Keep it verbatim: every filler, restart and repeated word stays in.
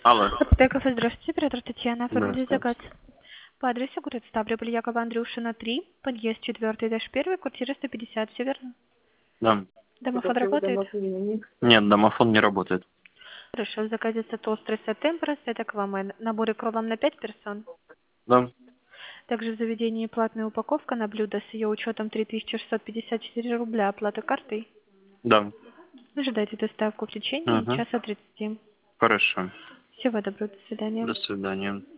Алло. Аптека, здравствуйте, оператор Татьяна, оформили Здравствуйте. заказ. По адресу город Ставрополь, Якова Андрюшина, три, подъезд четыре один, квартира сто пятьдесят, все верно? Да. Домофон работает? Нет, домофон не работает. Хорошо, в заказе острый темперас, это к вам и набор икру вам на пять персон. Да. Также в заведении платная упаковка на блюдо с ее учетом три тысячи шестьсот пятьдесят четыре рубля, оплата картой. Да. Ожидайте доставку в течение Угу. часа тридцати. Хорошо. Всего доброго, до свидания. До свидания.